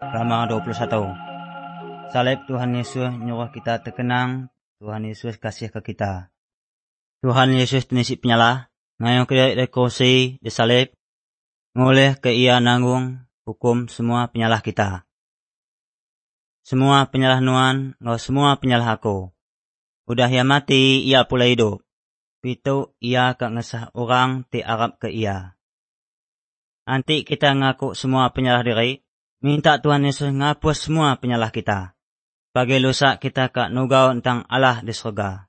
Rama 21. Salib Tuhan Yesus nyuruh kita terkenang, Tuhan Yesus kasih ke kita. Tuhan Yesus tenisik penyalah, ngayong ke di kursi, di salib, ngoleh ke ia nanggung hukum semua penyalah kita. Semua penyalah nuan, ngau semua penyalah aku. Udah ia mati, ia pula hidup. Pitu ia kak ngesah orang ti Arab ke ia. Anti kita ngaku semua penyalah diri, minta Tuhan Yesus ngapus semua penyalah kita. Bagi lusa kita kak nugau tentang Allah di surga.